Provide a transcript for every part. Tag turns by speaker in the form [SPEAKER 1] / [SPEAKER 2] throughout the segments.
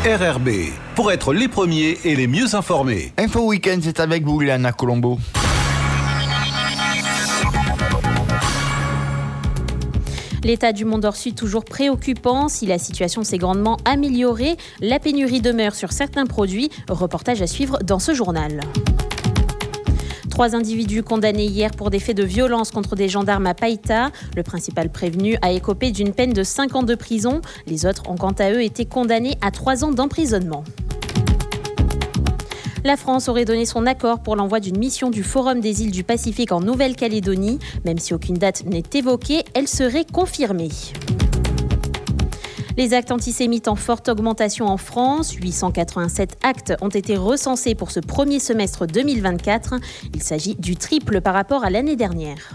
[SPEAKER 1] RRB, pour être les premiers et les mieux informés.
[SPEAKER 2] Info Week-end, c'est avec vous, Léana Colombo.
[SPEAKER 3] L'état du Mont-d'Or Sud toujours préoccupant. Si la situation s'est grandement améliorée, la pénurie demeure sur certains produits. Reportage à suivre dans ce journal. 3 individus condamnés hier pour des faits de violence contre des gendarmes à Païta. Le principal prévenu a écopé d'une peine de 5 ans de prison. Les autres ont quant à eux été condamnés à 3 ans d'emprisonnement. La France aurait donné son accord pour l'envoi d'une mission du Forum des îles du Pacifique en Nouvelle-Calédonie. Même si aucune date n'est évoquée, elle serait confirmée. Les actes antisémites en forte augmentation en France. 887 actes ont été recensés pour ce premier semestre 2024. Il s'agit du triple par rapport à l'année dernière.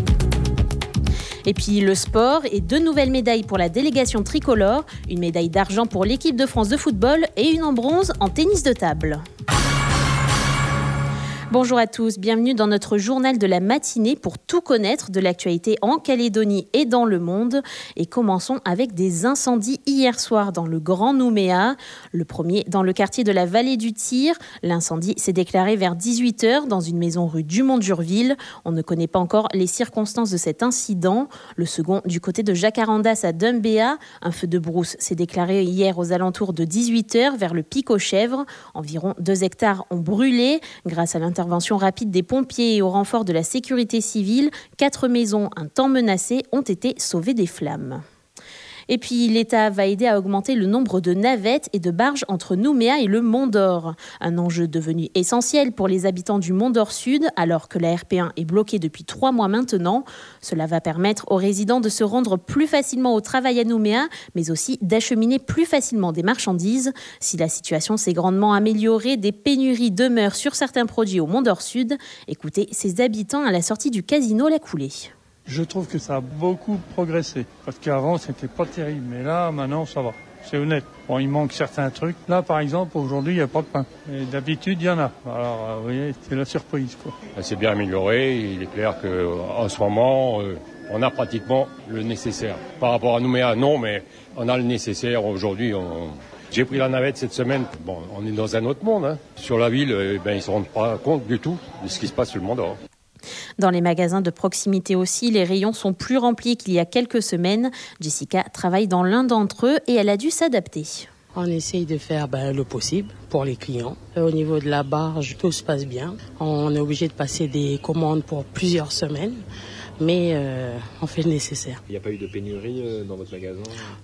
[SPEAKER 3] Et puis le sport et 2 nouvelles médailles pour la délégation tricolore. Une médaille d'argent pour l'équipe de France de football et une en bronze en tennis de table. Bonjour à tous, bienvenue dans notre journal de la matinée pour tout connaître de l'actualité en Calédonie et dans le monde. Et commençons avec des incendies hier soir dans le Grand Nouméa. Le premier dans le quartier de la Vallée du Tyr. L'incendie s'est déclaré vers 18h dans une maison rue Dumont-d'Urville. On ne connaît pas encore les circonstances de cet incident. Le second du côté de Jacarandas à Dumbéa. Un feu de brousse s'est déclaré hier aux alentours de 18h vers le Pic aux Chèvres. Environ 2 hectares ont brûlé. Grâce à l'intervention rapide des pompiers et au renfort de la sécurité civile, 4 maisons un temps menacées ont été sauvées des flammes. Et puis, l'État va aider à augmenter le nombre de navettes et de barges entre Nouméa et le Mont-d'Or. Un enjeu devenu essentiel pour les habitants du Mont-d'Or Sud, alors que la RP1 est bloquée depuis 3 mois maintenant. Cela va permettre aux résidents de se rendre plus facilement au travail à Nouméa, mais aussi d'acheminer plus facilement des marchandises. Si la situation s'est grandement améliorée, des pénuries demeurent sur certains produits au Mont-d'Or Sud. Écoutez ces habitants à la sortie du casino La Coulée.
[SPEAKER 4] Je trouve que ça a beaucoup progressé. Parce qu'avant, c'était pas terrible. Mais là, maintenant, ça va. C'est honnête. Bon, il manque certains trucs. Là, par exemple, aujourd'hui, il n'y a pas de pain. Et d'habitude, il y en a. Alors, vous voyez, c'est la surprise, quoi.
[SPEAKER 5] C'est bien amélioré. Il est clair qu'en ce moment, on a pratiquement le nécessaire. Par rapport à Nouméa, non, mais on a le nécessaire aujourd'hui. J'ai pris la navette cette semaine. Bon, on est dans un autre monde. Hein. Sur la ville, ils ne se rendent pas compte du tout de ce qui se passe sur le Mont-d'Or.
[SPEAKER 3] Dans les magasins de proximité aussi, les rayons sont plus remplis qu'il y a quelques semaines. Jessica travaille dans l'un d'entre eux et elle a dû s'adapter.
[SPEAKER 6] On essaye de faire le possible pour les clients. Au niveau de la barge, tout se passe bien. On est obligé de passer des commandes pour plusieurs semaines, mais on fait le nécessaire.
[SPEAKER 7] Il n'y a pas eu de pénurie dans votre magasin ?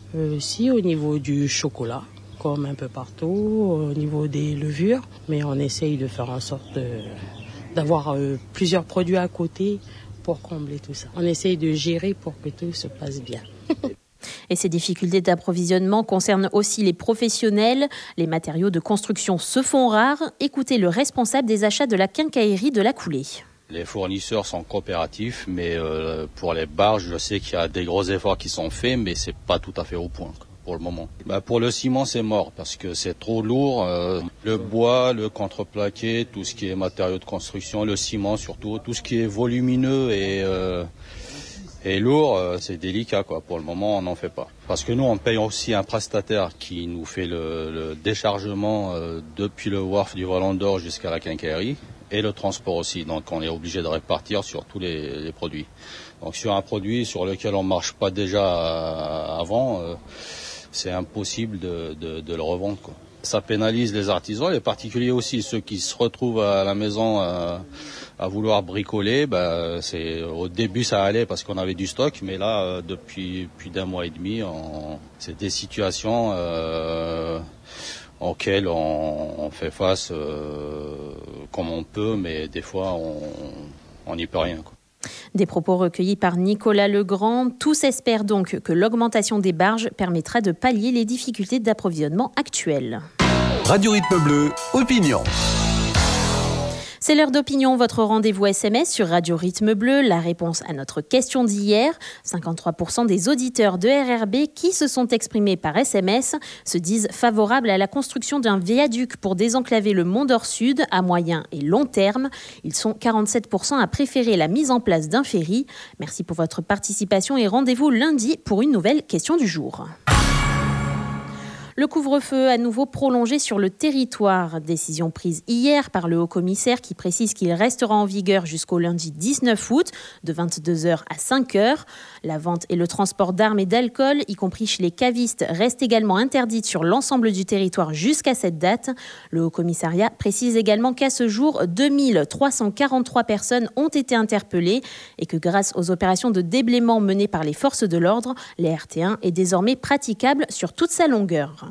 [SPEAKER 6] Si, au niveau du chocolat, comme un peu partout, au niveau des levures, mais on essaye de faire en sorte d'avoir plusieurs produits à côté pour combler tout ça. On essaye de gérer pour que tout se passe bien.
[SPEAKER 3] Et ces difficultés d'approvisionnement concernent aussi les professionnels. Les matériaux de construction se font rares. Écoutez le responsable des achats de la quincaillerie de La Coulée.
[SPEAKER 8] Les fournisseurs sont coopératifs, mais pour les barges, je sais qu'il y a des gros efforts qui sont faits, mais c'est pas tout à fait au point pour le moment. Pour le ciment, c'est mort parce que c'est trop lourd. Le bois, le contreplaqué, tout ce qui est matériaux de construction, le ciment surtout, tout ce qui est volumineux et lourd, c'est délicat quoi. Pour le moment, on n'en fait pas. Parce que nous, on paye aussi un prestataire qui nous fait le déchargement depuis le wharf du Volant d'Or jusqu'à la quincaillerie et le transport aussi. Donc, on est obligé de répartir sur tous les produits. Donc, sur un produit sur lequel on marche pas déjà avant, c'est impossible de le revendre, quoi. Ça pénalise les artisans, les particuliers aussi, ceux qui se retrouvent à la maison à vouloir bricoler. Au début ça allait parce qu'on avait du stock, mais là depuis plus d'1 mois et demi, c'est des situations auxquelles on fait face comme on peut, mais des fois on n'y peut rien, quoi.
[SPEAKER 3] Des propos recueillis par Nicolas Legrand. Tous espèrent donc que l'augmentation des barges permettra de pallier les difficultés d'approvisionnement actuelles.
[SPEAKER 1] Radio Rythme Bleu, opinion.
[SPEAKER 3] C'est l'heure d'opinion, votre rendez-vous SMS sur Radio Rythme Bleu. La réponse à notre question d'hier. 53% des auditeurs de RRB qui se sont exprimés par SMS se disent favorables à la construction d'un viaduc pour désenclaver le Mont-d'Or Sud à moyen et long terme. Ils sont 47% à préférer la mise en place d'un ferry. Merci pour votre participation et rendez-vous lundi pour une nouvelle question du jour. Le couvre-feu à nouveau prolongé sur le territoire. Décision prise hier par le haut-commissaire qui précise qu'il restera en vigueur jusqu'au lundi 19 août, de 22h à 5h. La vente et le transport d'armes et d'alcool, y compris chez les cavistes, restent également interdites sur l'ensemble du territoire jusqu'à cette date. Le haut-commissariat précise également qu'à ce jour, 2343 personnes ont été interpellées et que grâce aux opérations de déblaiement menées par les forces de l'ordre, l'ERT1 est désormais praticable sur toute sa longueur.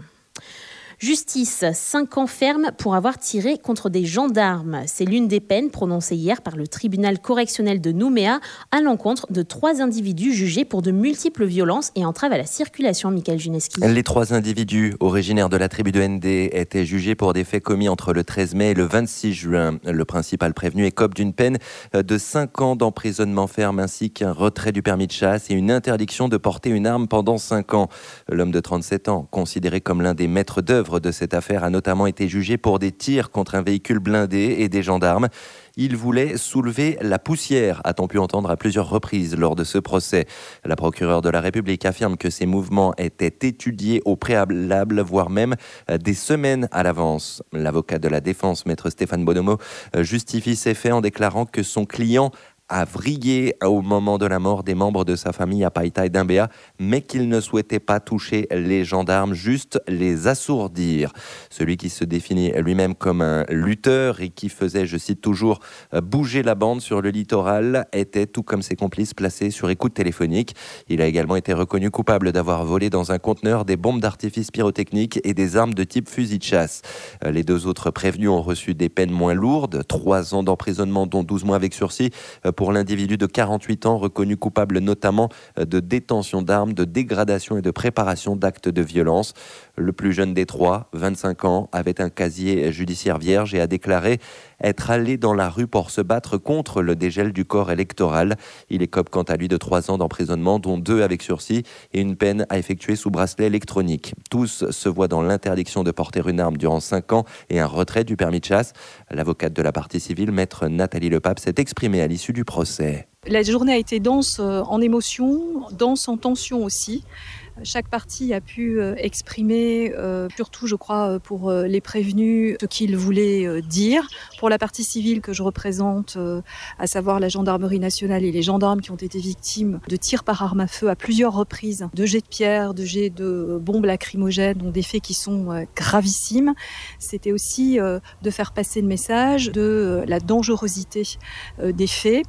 [SPEAKER 3] Justice, 5 ans ferme pour avoir tiré contre des gendarmes. C'est l'une des peines prononcées hier par le tribunal correctionnel de Nouméa à l'encontre de 3 individus jugés pour de multiples violences et entraves à la circulation. Michael Juneski.
[SPEAKER 9] Les 3 individus originaires de la tribu de Ndé étaient jugés pour des faits commis entre le 13 mai et le 26 juin. Le principal prévenu écope d'une peine de 5 ans d'emprisonnement ferme ainsi qu'un retrait du permis de chasse et une interdiction de porter une arme pendant 5 ans. L'homme de 37 ans, considéré comme l'un des maîtres d'œuvre de cette affaire, a notamment été jugé pour des tirs contre un véhicule blindé et des gendarmes. Il voulait soulever la poussière, a-t-on pu entendre à plusieurs reprises lors de ce procès. La procureure de la République affirme que ces mouvements étaient étudiés au préalable, voire même des semaines à l'avance. L'avocat de la défense, maître Stéphane Bonomo, justifie ces faits en déclarant que son client a vrillé au moment de la mort des membres de sa famille à Païta et Dimbéa, mais qu'il ne souhaitait pas toucher les gendarmes, juste les assourdir. Celui qui se définit lui-même comme un lutteur et qui faisait, je cite toujours, bouger la bande sur le littoral, était, tout comme ses complices, placé sur écoute téléphonique. Il a également été reconnu coupable d'avoir volé dans un conteneur des bombes d'artifice pyrotechniques et des armes de type fusil de chasse. Les 2 autres prévenus ont reçu des peines moins lourdes, 3 ans d'emprisonnement dont 12 mois avec sursis pour l'individu de 48 ans reconnu coupable notamment de détention d'armes, de dégradation et de préparation d'actes de violence. Le plus jeune des 3, 25 ans, avait un casier judiciaire vierge et a déclaré être allé dans la rue pour se battre contre le dégel du corps électoral. Il écope quant à lui de 3 ans d'emprisonnement, dont 2 avec sursis et une peine à effectuer sous bracelet électronique. Tous se voient dans l'interdiction de porter une arme durant 5 ans et un retrait du permis de chasse. L'avocate de la partie civile, maître Nathalie Lepape, s'est exprimée à l'issue du procès.
[SPEAKER 10] La journée a été dense en émotions, dense en tension aussi. Chaque partie a pu exprimer, surtout je crois pour les prévenus, ce qu'ils voulaient dire. Pour la partie civile que je représente, à savoir la gendarmerie nationale et les gendarmes qui ont été victimes de tirs par arme à feu à plusieurs reprises, de jets de pierre, de jets de bombes lacrymogènes, donc des faits qui sont gravissimes. C'était aussi de faire passer le message de la dangerosité des faits,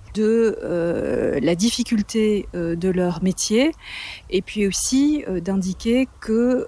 [SPEAKER 10] de la difficulté de leur métier, et puis aussi d'indiquer que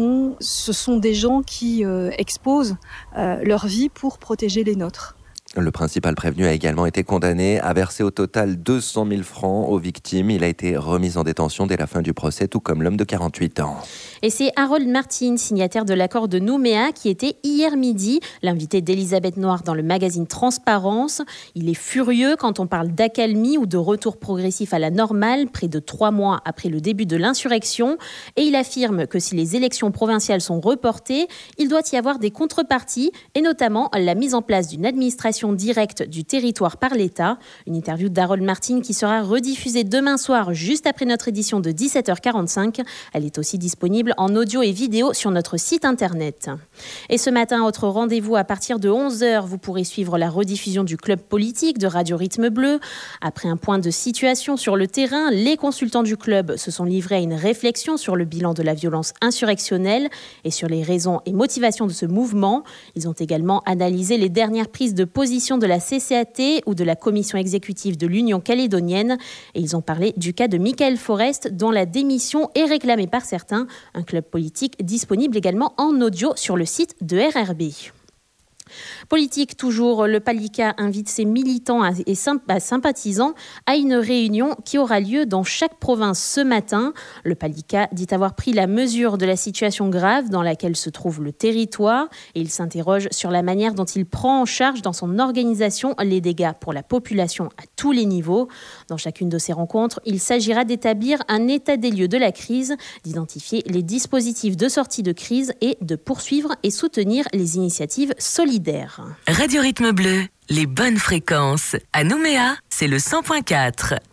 [SPEAKER 10] ce sont des gens qui exposent leur vie pour protéger les nôtres.
[SPEAKER 9] Le principal prévenu a également été condamné à verser au total 200 000 francs aux victimes. Il a été remis en détention dès la fin du procès, tout comme l'homme de 48 ans.
[SPEAKER 3] Et c'est Harold Martin, signataire de l'accord de Nouméa, qui était hier midi l'invité d'Elisabeth Noir dans le magazine Transparence. Il est furieux quand on parle d'accalmie ou de retour progressif à la normale, près de 3 mois après le début de l'insurrection. Et il affirme que si les élections provinciales sont reportées, il doit y avoir des contreparties, et notamment la mise en place d'une administration directe du territoire par l'État. Une interview d'Harold Martin qui sera rediffusée demain soir, juste après notre édition de 17h45. Elle est aussi disponible en audio et vidéo sur notre site internet. Et ce matin, autre rendez-vous à partir de 11h, vous pourrez suivre la rediffusion du club politique de Radio Rythme Bleu. Après un point de situation sur le terrain, les consultants du club se sont livrés à une réflexion sur le bilan de la violence insurrectionnelle et sur les raisons et motivations de ce mouvement. Ils ont également analysé les dernières prises de position de la CCAT ou de la commission exécutive de l'Union calédonienne. Et ils ont parlé du cas de Michael Forest, dont la démission est réclamée par certains. Un club politique disponible également en audio sur le site de RRB. Politique toujours, le Palika invite ses militants et sympathisants à une réunion qui aura lieu dans chaque province ce matin. Le Palika dit avoir pris la mesure de la situation grave dans laquelle se trouve le territoire et il s'interroge sur la manière dont il prend en charge dans son organisation les dégâts pour la population à tous les niveaux. Dans chacune de ces rencontres, il s'agira d'établir un état des lieux de la crise, d'identifier les dispositifs de sortie de crise et de poursuivre et soutenir les initiatives solidaires.
[SPEAKER 11] Radio Rythme Bleu, les bonnes fréquences. À Nouméa, c'est le 100.4.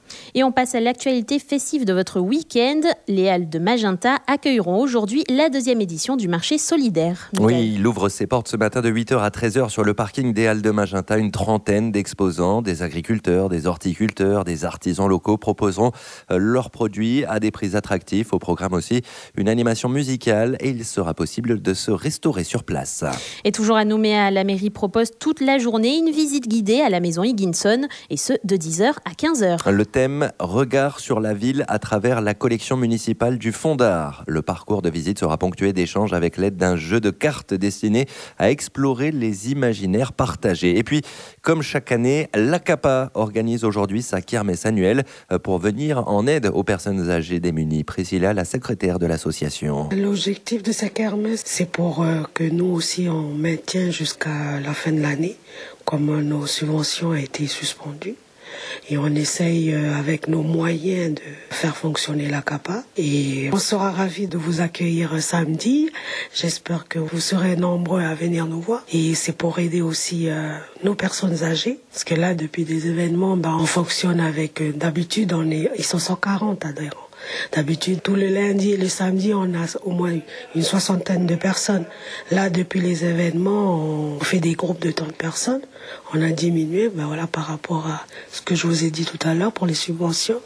[SPEAKER 3] Et on passe à l'actualité festive de votre week-end. Les Halles de Magenta accueilleront aujourd'hui la 2e édition du marché solidaire.
[SPEAKER 9] Oui, il ouvre ses portes ce matin de 8h à 13h sur le parking des Halles de Magenta. Une trentaine d'exposants, des agriculteurs, des horticulteurs, des artisans locaux proposeront leurs produits à des prix attractifs. Au programme aussi une animation musicale et il sera possible de se restaurer sur place.
[SPEAKER 3] Et toujours à Nouméa, la mairie propose toute la journée une visite guidée à la maison Higginson et ce de 10h à 15h.
[SPEAKER 9] Le thème « Regard sur la ville à travers la collection municipale du Fonds d'art ». Le parcours de visite sera ponctué d'échanges avec l'aide d'un jeu de cartes destiné à explorer les imaginaires partagés. Et puis, comme chaque année, l'ACAPA organise aujourd'hui sa kermesse annuelle pour venir en aide aux personnes âgées démunies. Priscilla, la secrétaire de l'association.
[SPEAKER 11] L'objectif de cette kermesse, c'est pour que nous aussi on maintienne jusqu'à la fin de l'année, comme nos subventions ont été suspendues. Et on essaye avec nos moyens de faire fonctionner l'ACAPA. Et on sera ravis de vous accueillir samedi. J'espère que vous serez nombreux à venir nous voir. Et c'est pour aider aussi nos personnes âgées. Parce que là, depuis des événements, on fonctionne avec, d'habitude, ils sont 140 adhérents. D'habitude, tous les lundis et les samedis, on a au moins une 60aine de personnes. Là, depuis les événements, on fait des groupes de 30 personnes. On a diminué, par rapport à ce que je vous ai dit tout à l'heure pour les subventions.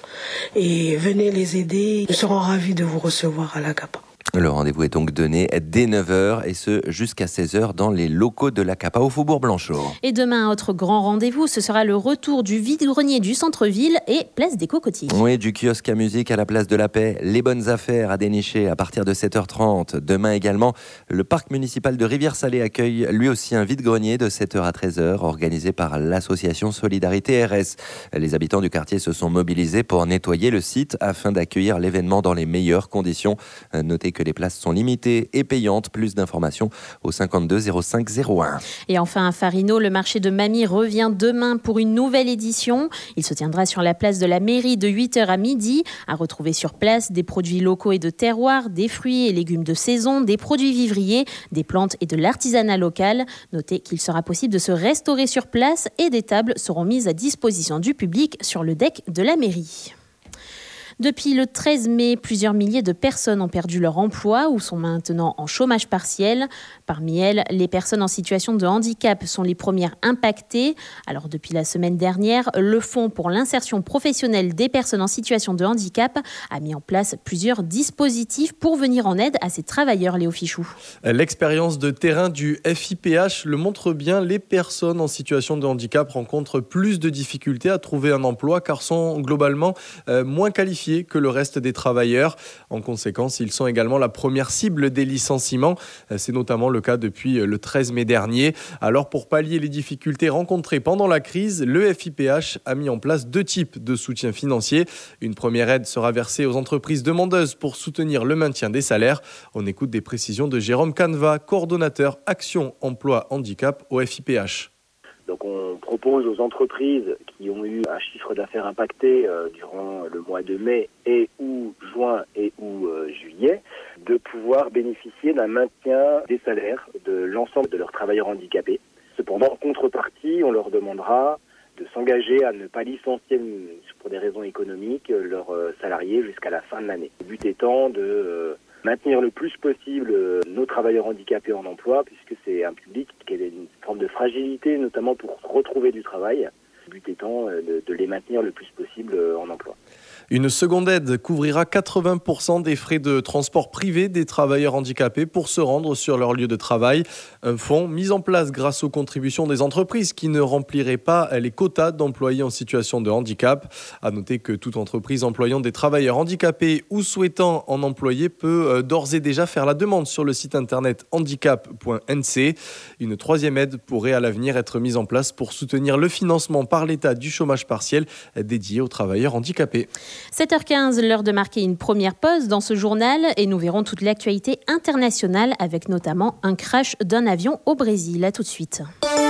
[SPEAKER 11] Et venez les aider. Nous serons ravis de vous recevoir à l'ACAPA.
[SPEAKER 9] Le rendez-vous est donc donné dès 9h et ce jusqu'à 16h dans les locaux de l'ACAPA au Faubourg Blanchot.
[SPEAKER 3] Et demain, autre grand rendez-vous, ce sera le retour du vide-grenier du centre-ville et place des Cocotiers.
[SPEAKER 9] Oui, du kiosque à musique à la place de la Paix, les bonnes affaires à dénicher à partir de 7h30. Demain également, le parc municipal de Rivière-Salée accueille lui aussi un vide-grenier de 7h à 13h organisé par l'association Solidarité RS. Les habitants du quartier se sont mobilisés pour nettoyer le site afin d'accueillir l'événement dans les meilleures conditions. Notez que les places sont limitées et payantes. Plus d'informations au 52 05 01.
[SPEAKER 3] Et enfin, à Farino, le marché de Mamie revient demain pour une nouvelle édition. Il se tiendra sur la place de la mairie de 8h à midi. À retrouver sur place des produits locaux et de terroir, des fruits et légumes de saison, des produits vivriers, des plantes et de l'artisanat local. Notez qu'il sera possible de se restaurer sur place et des tables seront mises à disposition du public sur le deck de la mairie. Depuis le 13 mai, plusieurs milliers de personnes ont perdu leur emploi ou sont maintenant en chômage partiel. Parmi elles, les personnes en situation de handicap sont les premières impactées. Alors depuis la semaine dernière, le Fonds pour l'insertion professionnelle des personnes en situation de handicap a mis en place plusieurs dispositifs pour venir en aide à ces travailleurs, Léo Fichou.
[SPEAKER 12] L'expérience de terrain du FIPH le montre bien, les personnes en situation de handicap rencontrent plus de difficultés à trouver un emploi car sont globalement moins qualifiés que le reste des travailleurs. En conséquence, ils sont également la première cible des licenciements. C'est notamment le cas depuis le 13 mai dernier. Alors, pour pallier les difficultés rencontrées pendant la crise, le FIPH a mis en place 2 types de soutien financier. Une première aide sera versée aux entreprises demandeuses pour soutenir le maintien des salaires. On écoute des précisions de Jérôme Canva, coordonnateur Action Emploi Handicap au FIPH.
[SPEAKER 13] Donc on propose aux entreprises qui ont eu un chiffre d'affaires impacté durant le mois de mai et ou juin et ou juillet de pouvoir bénéficier d'un maintien des salaires de l'ensemble de leurs travailleurs handicapés. Cependant, en contrepartie, on leur demandera de s'engager à ne pas licencier pour des raisons économiques leurs salariés jusqu'à la fin de l'année. Le but étant de maintenir le plus possible nos travailleurs handicapés en emploi, puisque c'est un public qui a une forme de fragilité, notamment pour retrouver du travail. Le but étant de les maintenir le plus possible en emploi.
[SPEAKER 12] Une seconde aide couvrira 80% des frais de transport privé des travailleurs handicapés pour se rendre sur leur lieu de travail. Un fonds mis en place grâce aux contributions des entreprises qui ne rempliraient pas les quotas d'employés en situation de handicap. À noter que toute entreprise employant des travailleurs handicapés ou souhaitant en employer peut d'ores et déjà faire la demande sur le site internet handicap.nc. Une troisième aide pourrait à l'avenir être mise en place pour soutenir le financement par l'État du chômage partiel dédié aux travailleurs handicapés.
[SPEAKER 3] 7h15, l'heure de marquer une première pause dans ce journal et nous verrons toute l'actualité internationale avec notamment un crash d'un avion au Brésil. À tout de suite.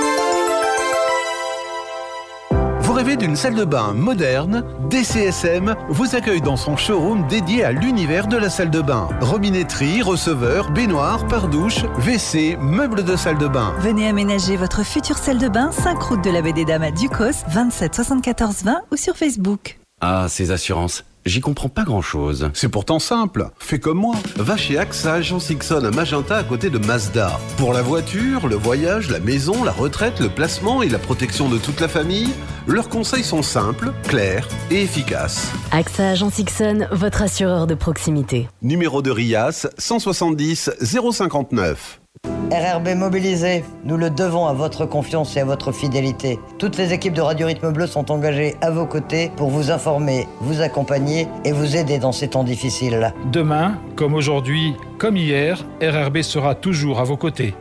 [SPEAKER 1] Vous rêvez d'une salle de bain moderne? DCSM vous accueille dans son showroom dédié à l'univers de la salle de bain. Robinetterie, receveur, baignoire, pare-douche, WC, meubles de salle de bain.
[SPEAKER 14] Venez aménager votre future salle de bain, 5 route de la Baie des Dames à Ducos, 27 74 20 ou sur Facebook. Ah, ces assurances. J'y comprends pas grand-chose.
[SPEAKER 1] C'est pourtant simple. Fais comme moi. Va chez AXA Agence Ixon à Magenta à côté de Mazda. Pour la voiture, le voyage, la maison, la retraite, le placement et la protection de toute la famille, leurs conseils sont simples, clairs et efficaces.
[SPEAKER 15] AXA Agence Ixon, votre assureur de proximité.
[SPEAKER 1] Numéro de RIAS 170 059.
[SPEAKER 16] RRB mobilisé, nous le devons à votre confiance et à votre fidélité. Toutes les équipes de Radio Rythme Bleu sont engagées à vos côtés pour vous informer, vous accompagner et vous aider dans ces temps difficiles.
[SPEAKER 17] Demain, comme aujourd'hui, comme hier, RRB sera toujours à vos côtés.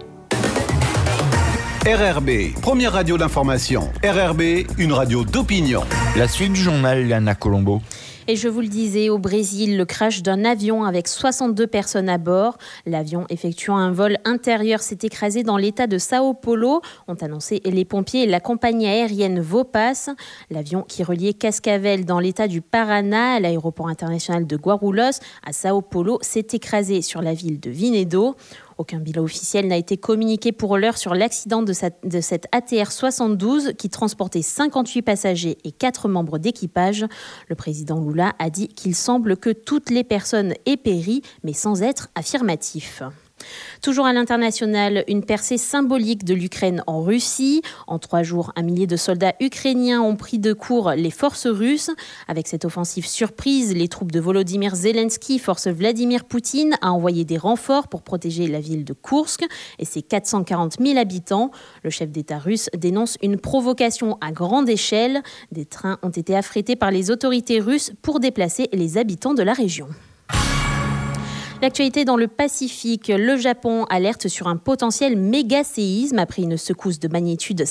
[SPEAKER 1] RRB, première radio d'information. RRB, une radio d'opinion.
[SPEAKER 2] La suite du journal, Léana Colombo.
[SPEAKER 3] Et je vous le disais, au Brésil, le crash d'un avion avec 62 personnes à bord. L'avion effectuant un vol intérieur s'est écrasé dans l'état de Sao Paulo, ont annoncé les pompiers et la compagnie aérienne Vopas. L'avion qui reliait Cascavel dans l'état du Paraná à l'aéroport international de Guarulhos à Sao Paulo s'est écrasé sur la ville de Vinhedo. Aucun bilan officiel n'a été communiqué pour l'heure sur l'accident de cette ATR 72 qui transportait 58 passagers et 4 membres d'équipage. Le président Lula a dit qu'il semble que toutes les personnes aient péri, mais sans être affirmatif. Toujours à l'international, une percée symbolique de l'Ukraine en Russie. En 3 jours, 1 millier de soldats ukrainiens ont pris de court les forces russes. Avec cette offensive surprise, les troupes de Volodymyr Zelensky forcent Vladimir Poutine à envoyer des renforts pour protéger la ville de Koursk et ses 440 000 habitants. Le chef d'État russe dénonce une provocation à grande échelle. Des trains ont été affrétés par les autorités russes pour déplacer les habitants de la région. L'actualité dans le Pacifique, le Japon alerte sur un potentiel méga-séisme après une secousse de magnitude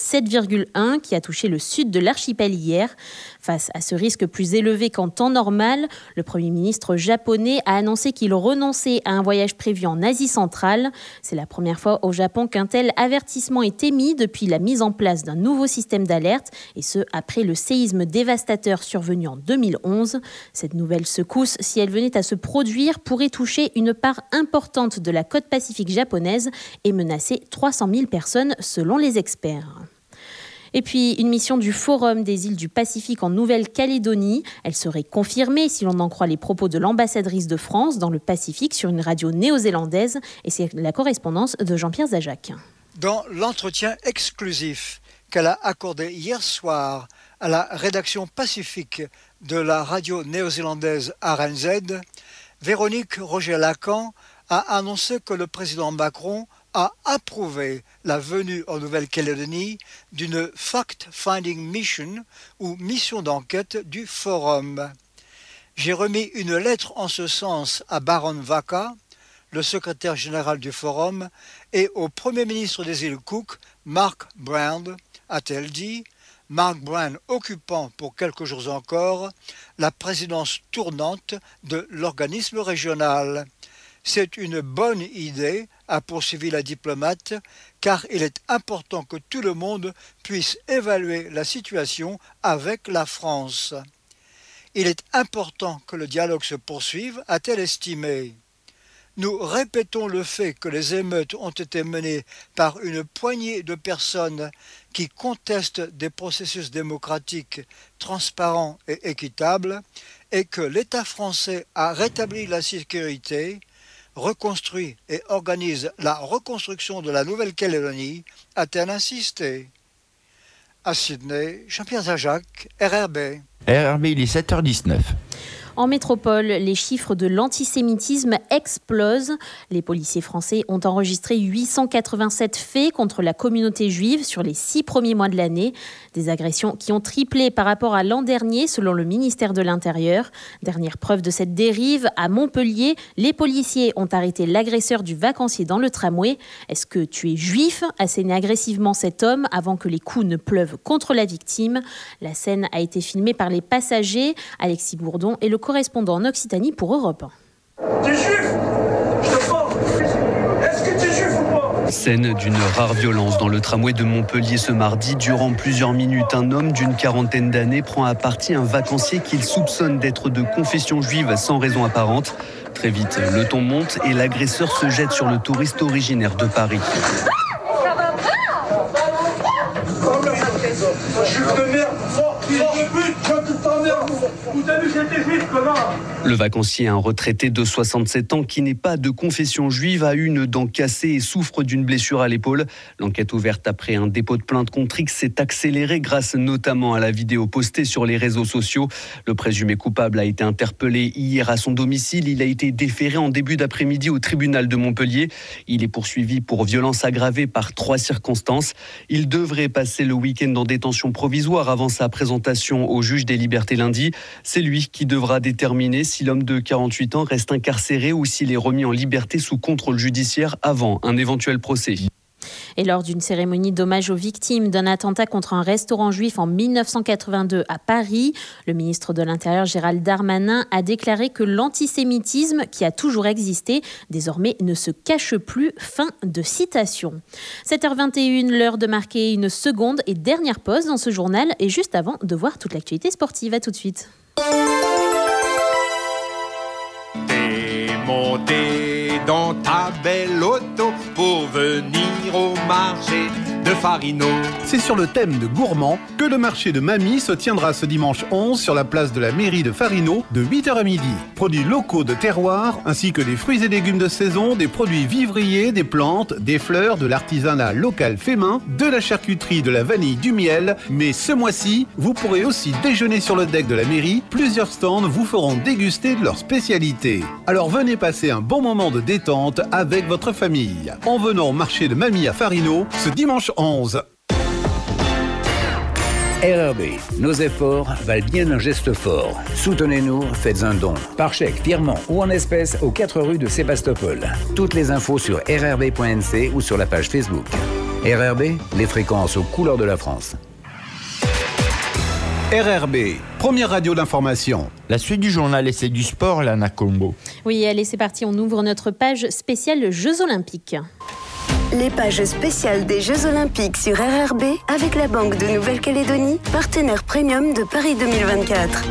[SPEAKER 3] 7,1 qui a touché le sud de l'archipel hier. Face à ce risque plus élevé qu'en temps normal, le Premier ministre japonais a annoncé qu'il renonçait à un voyage prévu en Asie centrale. C'est la première fois au Japon qu'un tel avertissement est émis depuis la mise en place d'un nouveau système d'alerte, et ce après le séisme dévastateur survenu en 2011. Cette nouvelle secousse, si elle venait à se produire, pourrait toucher une part importante de la côte pacifique japonaise et menacer 300 000 personnes selon les experts. Et puis, une mission du Forum des îles du Pacifique en Nouvelle-Calédonie. Elle serait confirmée, si l'on en croit les propos de l'ambassadrice de France dans le Pacifique sur une radio néo-zélandaise. Et c'est la correspondance de Jean-Pierre Zajac.
[SPEAKER 18] Dans l'entretien exclusif qu'elle a accordé hier soir à la rédaction Pacifique de la radio néo-zélandaise RNZ, Véronique Roger-Lacan a annoncé que le président Macron a approuvé la venue en Nouvelle-Calédonie d'une fact-finding mission ou mission d'enquête du Forum. J'ai remis une lettre en ce sens à Baron Vaka, le secrétaire général du Forum, et au Premier ministre des îles Cook, Mark Brand, a-t-elle dit, Mark Brand occupant pour quelques jours encore la présidence tournante de l'organisme régional. C'est une bonne idée, a poursuivi la diplomate, car il est important que tout le monde puisse évaluer la situation avec la France. Il est important que le dialogue se poursuive, a-t-elle estimé. Nous répétons le fait que les émeutes ont été menées par une poignée de personnes qui contestent des processus démocratiques transparents et équitables et que l'État français a rétabli la sécurité, reconstruit et organise la reconstruction de la Nouvelle-Calédonie, a-t-elle insisté. À Sydney, Jean-Pierre Zajac, RRB.
[SPEAKER 2] RRB, il est 7h19.
[SPEAKER 3] En métropole, les chiffres de l'antisémitisme explosent. Les policiers français ont enregistré 887 faits contre la communauté juive sur les 6 premiers mois de l'année. Des agressions qui ont triplé par rapport à l'an dernier, selon le ministère de l'Intérieur. Dernière preuve de cette dérive, à Montpellier, les policiers ont arrêté l'agresseur du vacancier dans le tramway. « Est-ce que tu es juif ?» assénait agressivement cet homme avant que les coups ne pleuvent contre la victime. La scène a été filmée par les passagers. Alexis Bourdon est le correspondant en Occitanie pour Europe
[SPEAKER 19] 1. T'es juif ? Je te parle. Est-ce que t'es juif ou pas ?
[SPEAKER 20] Scène d'une rare violence dans le tramway de Montpellier ce mardi. Durant plusieurs minutes, un homme d'une quarantaine d'années prend à partie un vacancier qu'il soupçonne d'être de confession juive sans raison apparente. Très vite, le ton monte et l'agresseur se jette sur le touriste originaire de Paris.
[SPEAKER 19] Ça va pas ? Juif de merde, sors de but, je te t'emmerde. j'étais juif, connard.
[SPEAKER 20] Le vacancier, un retraité de 67 ans qui n'est pas de confession juive, a une dent cassée et souffre d'une blessure à l'épaule. L'enquête ouverte après un dépôt de plainte contre X s'est accélérée grâce notamment à la vidéo postée sur les réseaux sociaux. Le présumé coupable a été interpellé hier à son domicile. Il a été déféré en début d'après-midi au tribunal de Montpellier. Il est poursuivi pour violence aggravée par 3 circonstances. Il devrait passer le week-end en détention provisoire avant sa présentation au juge des libertés lundi. C'est lui qui devra déterminer si l'homme de 48 ans reste incarcéré ou s'il est remis en liberté sous contrôle judiciaire avant un éventuel procès.
[SPEAKER 3] Et lors d'une cérémonie d'hommage aux victimes d'un attentat contre un restaurant juif en 1982 à Paris, le ministre de l'Intérieur Gérald Darmanin a déclaré que l'antisémitisme, qui a toujours existé, désormais ne se cache plus. Fin de citation. 7h21, l'heure de marquer une seconde et dernière pause dans ce journal et juste avant de voir toute l'actualité sportive. À tout de suite.
[SPEAKER 21] Montez dans ta belle auto pour venir au marché de Farino.
[SPEAKER 1] C'est sur le thème de gourmand que le marché de Mamie se tiendra ce dimanche 11 sur la place de la mairie de Farino de 8h à midi. Produits locaux de terroir ainsi que des fruits et légumes de saison, des produits vivriers, des plantes, des fleurs, de l'artisanat local fait main, de la charcuterie, de la vanille, du miel. Mais ce mois-ci, vous pourrez aussi déjeuner sur le deck de la mairie. Plusieurs stands vous feront déguster de leurs spécialités. Alors venez passer un bon moment de détente avec votre famille en venant au marché de Mamie à Farino ce dimanche 11.
[SPEAKER 22] RRB, nos efforts valent bien un geste fort. Soutenez-nous, faites un don. Par chèque, virement ou en espèces aux 4 rues de Sébastopol. Toutes les infos sur rrb.nc ou sur la page Facebook. RRB, les fréquences aux couleurs de la France.
[SPEAKER 1] RRB, première radio d'information.
[SPEAKER 2] La suite du journal et c'est du sport, Lana Colombo.
[SPEAKER 3] Oui, allez, c'est parti, on ouvre notre page spéciale Jeux Olympiques.
[SPEAKER 23] Les pages spéciales des Jeux Olympiques sur RRB avec la Banque de Nouvelle-Calédonie, partenaire premium de Paris 2024.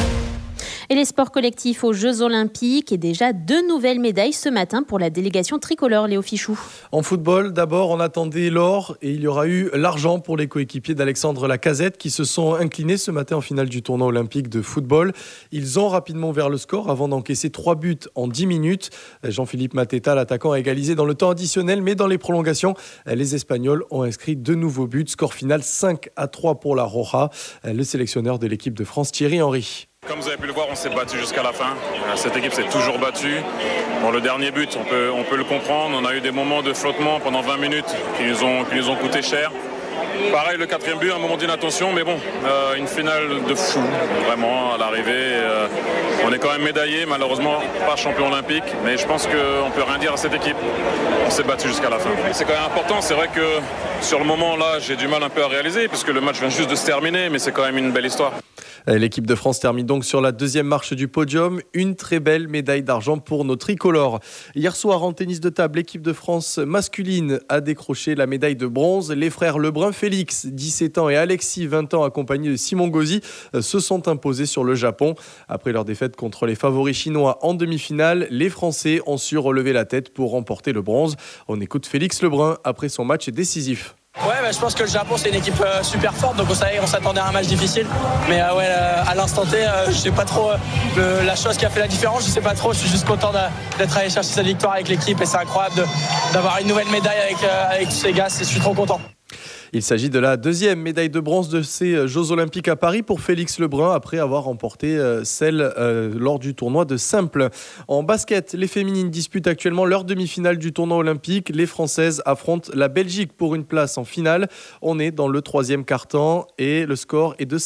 [SPEAKER 3] Et les sports collectifs aux Jeux Olympiques et déjà 2 nouvelles médailles ce matin pour la délégation tricolore, Léo Fichou.
[SPEAKER 12] En football, d'abord, on attendait l'or et il y aura eu l'argent pour les coéquipiers d'Alexandre Lacazette qui se sont inclinés ce matin en finale du tournoi olympique de football. Ils ont rapidement ouvert le score avant d'encaisser 3 buts en 10 minutes. Jean-Philippe Mateta, l'attaquant, a égalisé dans le temps additionnel, mais dans les prolongations, les Espagnols ont inscrit 2 nouveaux buts. Score final 5-3 pour la Roja. Le sélectionneur de l'équipe de France, Thierry Henry.
[SPEAKER 24] Comme vous avez pu le voir, on s'est battu jusqu'à la fin. Cette équipe s'est toujours battue. Bon, le dernier but, on peut le comprendre. On a eu des moments de flottement pendant 20 minutes qui nous ont coûté cher. Pareil, le 4e but, un moment d'inattention, mais bon, une finale de fou, vraiment, à l'arrivée. On est quand même médaillé, malheureusement, pas champion olympique, mais je pense qu'on peut rien dire à cette équipe. On s'est battu jusqu'à la fin. C'est quand même important, c'est vrai que sur le moment, là, j'ai du mal un peu à réaliser, puisque le match vient juste de se terminer, mais c'est quand même une belle histoire.
[SPEAKER 12] L'équipe de France termine donc sur la 2e marche du podium. Une très belle médaille d'argent pour nos tricolores. Hier soir, en tennis de table, l'équipe de France masculine a décroché la médaille de bronze. Les frères Lebrun, Félix, 17 ans, et Alexis, 20 ans, accompagnés de Simon Gauzy, se sont imposés sur le Japon. Après leur défaite contre les favoris chinois en demi-finale, les Français ont su relever la tête pour remporter le bronze. On écoute Félix Lebrun après son match décisif.
[SPEAKER 25] Ouais, je pense que le Japon c'est une équipe super forte, donc on s'attendait à un match difficile. Mais à l'instant T, je sais pas trop la chose qui a fait la différence, je sais pas trop. Je suis juste content d'être allé chercher cette victoire avec l'équipe et c'est incroyable d'avoir une nouvelle médaille avec tous ces gars. Je suis trop content.
[SPEAKER 12] Il s'agit de la 2e médaille de bronze de ces Jeux Olympiques à Paris pour Félix Lebrun après avoir remporté celle lors du tournoi de simple. En basket, les féminines disputent actuellement leur demi-finale du tournoi olympique. Les Françaises affrontent la Belgique pour une place en finale. On est dans le 3e quart-temps et le score est de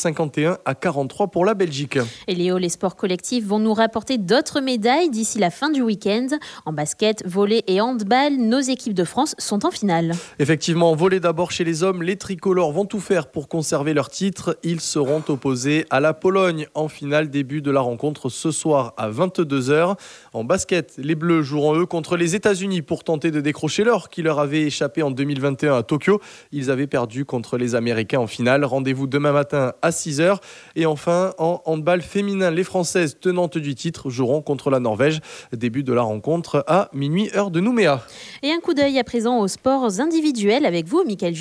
[SPEAKER 12] 51-43 pour la Belgique.
[SPEAKER 3] Et Léo, les sports collectifs vont nous rapporter d'autres médailles d'ici la fin du week-end. En basket, volley et handball, nos équipes de France sont en finale.
[SPEAKER 12] Effectivement, en volley d'abord chez les hommes, les tricolores vont tout faire pour conserver leur titre. Ils seront opposés à la Pologne en finale. Début de la rencontre ce soir à 22h. En basket, les Bleus joueront eux contre les États-Unis pour tenter de décrocher l'or qui leur avait échappé en 2021 à Tokyo. Ils avaient perdu contre les Américains en finale. Rendez-vous demain matin à 6h. Et enfin, en handball féminin, les Françaises tenantes du titre joueront contre la Norvège. Début de la rencontre à minuit, heure de Nouméa.
[SPEAKER 3] Et un coup d'œil à présent aux sports individuels avec vous, Mickaël Juneski.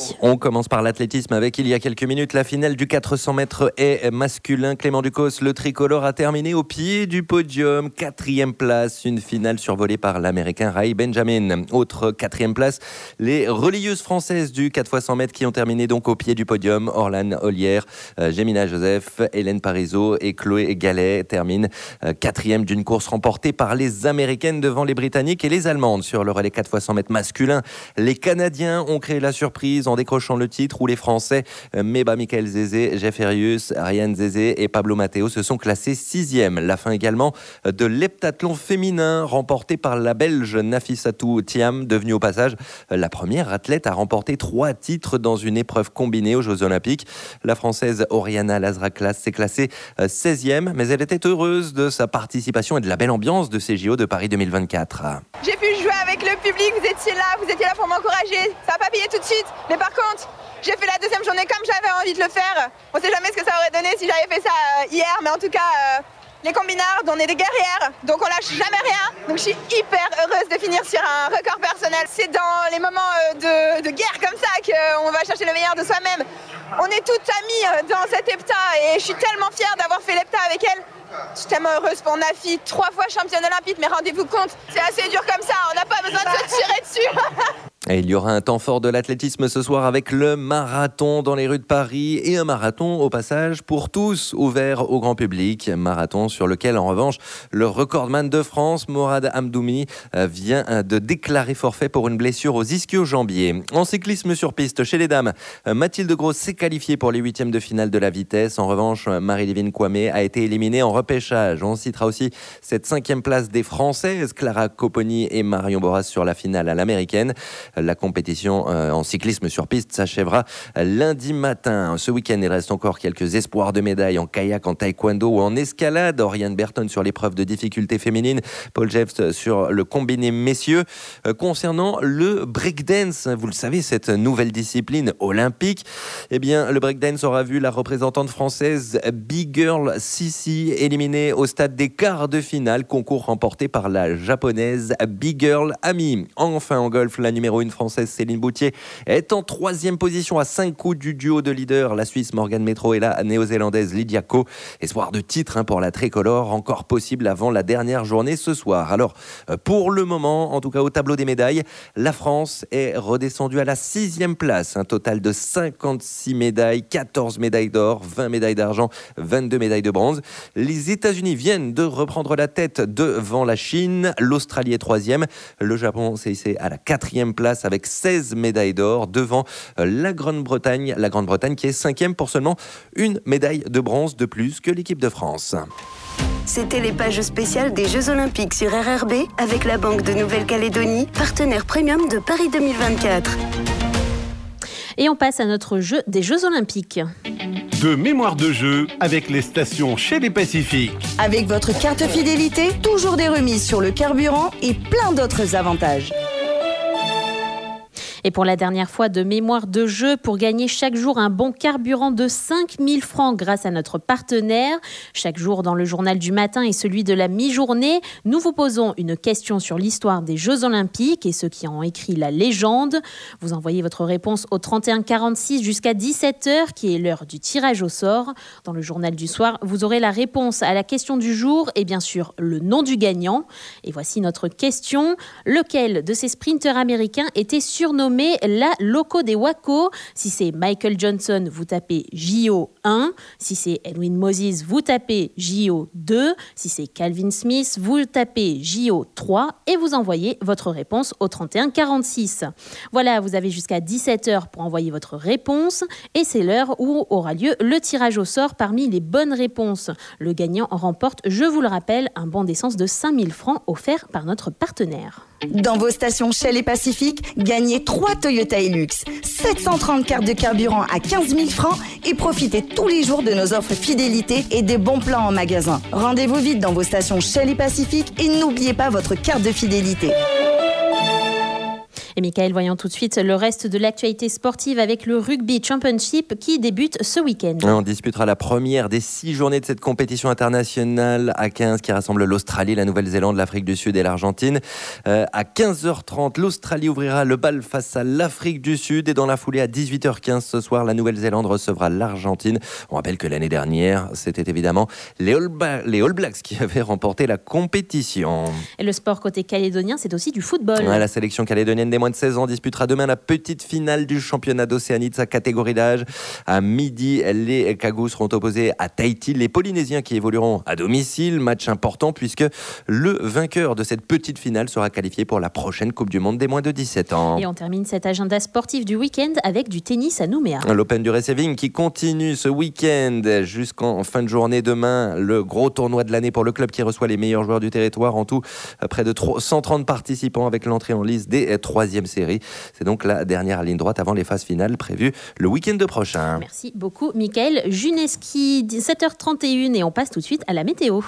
[SPEAKER 3] Rémi.
[SPEAKER 9] On commence par l'athlétisme avec, il y a quelques minutes, la finale du 400 mètres haies masculin. Clément Ducos, le tricolore, a terminé au pied du podium. 4e place, une finale survolée par l'Américain Ray Benjamin. Autre 4e place, les relayeuses françaises du 4x100 mètres qui ont terminé donc au pied du podium. Orlan Ollière, Gemina Joseph, Hélène Parisot et Chloé Gallet terminent 4e d'une course remportée par les Américaines devant les Britanniques et les Allemandes. Sur le relais 4x100 mètres masculin, les Canadiens ont créé la surprise en décrochant le titre où les Français Meba Michael Zézé, Jeff Erius, Ariane Zézé et Pablo Matteo se sont classés 6e. La fin également de l'heptathlon féminin remporté par la Belge Nafissatou Thiam, devenue au passage la première athlète à remporter 3 titres dans une épreuve combinée aux Jeux Olympiques. La Française Oriana Lazraklas s'est classée 16e, mais elle était heureuse de sa participation et de la belle ambiance de ces JO de Paris 2024.
[SPEAKER 4] J'ai pu jouer avec le public, vous étiez là pour m'encourager. Ça n'a pas payé tout de suite, mais par contre, j'ai fait la deuxième journée comme j'avais envie de le faire. On sait jamais ce que ça aurait donné si j'avais fait ça hier, mais en tout cas, les combinards, on est des guerrières, donc on lâche jamais rien. Donc je suis hyper heureuse de finir sur un record personnel. C'est dans les moments de guerre comme ça qu'on va chercher le meilleur de soi-même. On est toutes amies dans cette hepta et je suis tellement fière d'avoir fait l'hepta avec elle. Je suis tellement heureuse pour Nafi, 3 fois championne olympique, mais rendez-vous compte, c'est assez dur comme ça, on n'a pas besoin de se tirer dessus.
[SPEAKER 9] Et il y aura un temps fort de l'athlétisme ce soir avec le marathon dans les rues de Paris et un marathon au passage pour tous ouvert au grand public. Marathon sur lequel en revanche le recordman de France, Morad Amdoumi, vient de déclarer forfait pour une blessure aux ischio-jambiers. En cyclisme sur piste chez les dames, Mathilde Gros s'est qualifiée pour les 8e de finale de la vitesse. En revanche, Marie-Livine Kwame a été éliminée en repêchage. On citera aussi cette 5e place des Françaises, Clara Copponi et Marion Boras sur la finale à l'américaine. La compétition en cyclisme sur piste s'achèvera lundi matin. Ce week-end, il reste encore quelques espoirs de médailles en kayak, en taekwondo ou en escalade. Oriane Berton sur l'épreuve de difficulté féminine, Paul Jeffs sur le combiné messieurs. Concernant le breakdance, vous le savez, cette nouvelle discipline olympique, eh bien, le breakdance aura vu la représentante française Big Girl Sissi éliminée au stade des quarts de finale, concours remporté par la japonaise Big Girl Ami. Enfin, en golf, la numéro 1 française Céline Boutier est en 3e position à 5 coups du duo de leaders, la Suisse Morgan Metro et la néo-zélandaise Lydia Ko. Espoir de titre pour la tricolore, encore possible avant la dernière journée ce soir. Alors, pour le moment, en tout cas au tableau des médailles, la France est redescendue à la 6e place. Un total de 56 médailles, 14 médailles d'or, 20 médailles d'argent, 22 médailles de bronze. Les États-Unis viennent de reprendre la tête devant la Chine. L'Australie est 3e. Le Japon s'est hissé à la 4e place avec 16 médailles d'or devant la Grande-Bretagne qui est 5e pour seulement une médaille de bronze de plus que l'équipe de France.
[SPEAKER 23] C'était les pages spéciales des Jeux Olympiques sur RRB avec la Banque de Nouvelle-Calédonie, partenaire premium de Paris 2024.
[SPEAKER 3] Et on passe à notre jeu des Jeux Olympiques.
[SPEAKER 1] De mémoire de jeu avec les stations Shell et Pacifique.
[SPEAKER 5] Avec votre carte fidélité, toujours des remises sur le carburant et plein d'autres avantages.
[SPEAKER 3] Et pour la dernière fois de mémoire de jeu, pour gagner chaque jour un bon carburant de 5 000 francs grâce à notre partenaire. Chaque jour dans le journal du matin et celui de la mi-journée, nous vous posons une question sur l'histoire des Jeux Olympiques et ceux qui en ont écrit la légende. Vous envoyez votre réponse au 31 46 jusqu'à 17h, qui est l'heure du tirage au sort. Dans le journal du soir, vous aurez la réponse à la question du jour et bien sûr le nom du gagnant. Et voici notre question. Lequel de ces sprinteurs américains était surnommé la Loco des Waco? Si c'est Michael Johnson, vous tapez JO1. Si c'est Edwin Moses, vous tapez JO2. Si c'est Calvin Smith, vous tapez JO3 et vous envoyez votre réponse au 31 46. Voilà, vous avez jusqu'à 17h pour envoyer votre réponse et c'est l'heure où aura lieu le tirage au sort parmi les bonnes réponses. Le gagnant remporte, je vous le rappelle, un bon d'essence de 5 000 francs offert par notre partenaire.
[SPEAKER 5] Dans vos stations Shell et Pacifique, gagnez 3 Toyota Hilux, 730 cartes de carburant à 15 000 francs et profitez tous les jours de nos offres fidélité et des bons plans en magasin. Rendez-vous vite dans vos stations Shell et Pacifique et n'oubliez pas votre carte de fidélité.
[SPEAKER 3] Et Michael, voyons tout de suite le reste de l'actualité sportive avec le Rugby Championship qui débute ce week-end.
[SPEAKER 9] On disputera la première des 6 journées de cette compétition internationale à 15 qui rassemble l'Australie, la Nouvelle-Zélande, l'Afrique du Sud et l'Argentine. À 15h30, l'Australie ouvrira le bal face à l'Afrique du Sud et dans la foulée à 18h15 ce soir, la Nouvelle-Zélande recevra l'Argentine. On rappelle que l'année dernière, c'était évidemment les All Blacks qui avaient remporté la compétition.
[SPEAKER 3] Et le sport côté calédonien, c'est aussi du football.
[SPEAKER 9] La sélection calédonienne des moins de 16 ans disputera demain la petite finale du championnat d'Océanie de sa catégorie d'âge. À midi, les Cagous seront opposés à Tahiti, les Polynésiens qui évolueront à domicile. Match important puisque le vainqueur de cette petite finale sera qualifié pour la prochaine Coupe du Monde des moins de 17 ans.
[SPEAKER 3] Et on termine cet agenda sportif du week-end avec du tennis à Nouméa.
[SPEAKER 9] L'Open du Receiving qui continue ce week-end jusqu'en fin de journée demain. Le gros tournoi de l'année pour le club qui reçoit les meilleurs joueurs du territoire. En tout, près de 130 participants avec l'entrée en lice des 3e séries. C'est donc la dernière ligne droite avant les phases finales prévues le week-end prochain.
[SPEAKER 3] Merci beaucoup, Michael Juneski. 7h31 et on passe tout de suite à la météo.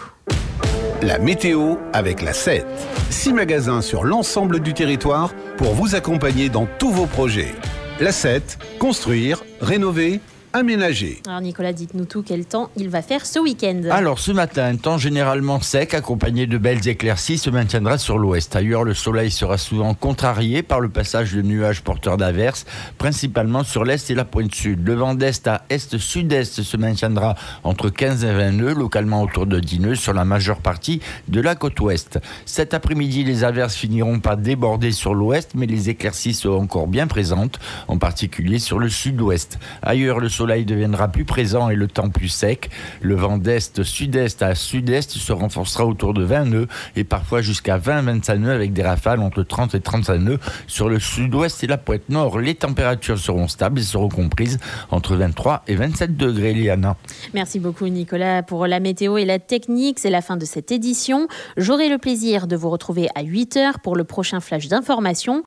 [SPEAKER 1] La météo avec la 7. 6 magasins sur l'ensemble du territoire pour vous accompagner dans tous vos projets. La 7, construire, rénover, aménager.
[SPEAKER 3] Alors Nicolas, dites-nous tout, quel temps il va faire ce week-end?
[SPEAKER 2] Alors ce matin, un temps généralement sec accompagné de belles éclaircies se maintiendra sur l'ouest. Ailleurs, le soleil sera souvent contrarié par le passage de nuages porteurs d'averses, principalement sur l'est et la pointe sud. Le vent d'est à est-sud-est se maintiendra entre 15 et 20 nœuds, localement autour de 10 nœuds sur la majeure partie de la côte ouest. Cet après-midi, les averses finiront par déborder sur l'ouest, mais les éclaircies seront encore bien présentes, en particulier sur le sud-ouest. Ailleurs, le soleil deviendra plus présent et le temps plus sec. Le vent d'est-sud-est à sud-est se renforcera autour de 20 nœuds et parfois jusqu'à 20-25 nœuds avec des rafales entre 30 et 35 nœuds sur le sud-ouest et la pointe nord. Les températures seront stables et seront comprises entre 23 et 27 degrés, Liana.
[SPEAKER 3] Merci beaucoup Nicolas pour la météo et la technique. C'est la fin de cette édition. J'aurai le plaisir de vous retrouver à 8h pour le prochain flash d'information.